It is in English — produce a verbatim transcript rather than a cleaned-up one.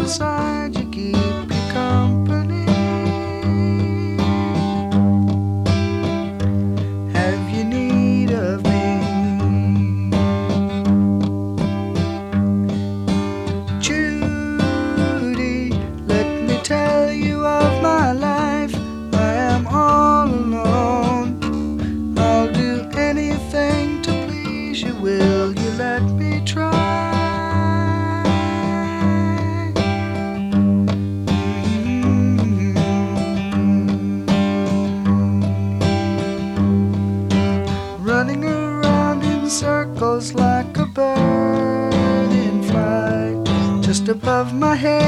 beside you, keep you company. Have you need of me? Judy, let me tell you of my life. I am all alone. I'll do anything to please you. Will you let me try? Running around in circles like a bird in flight, just above my head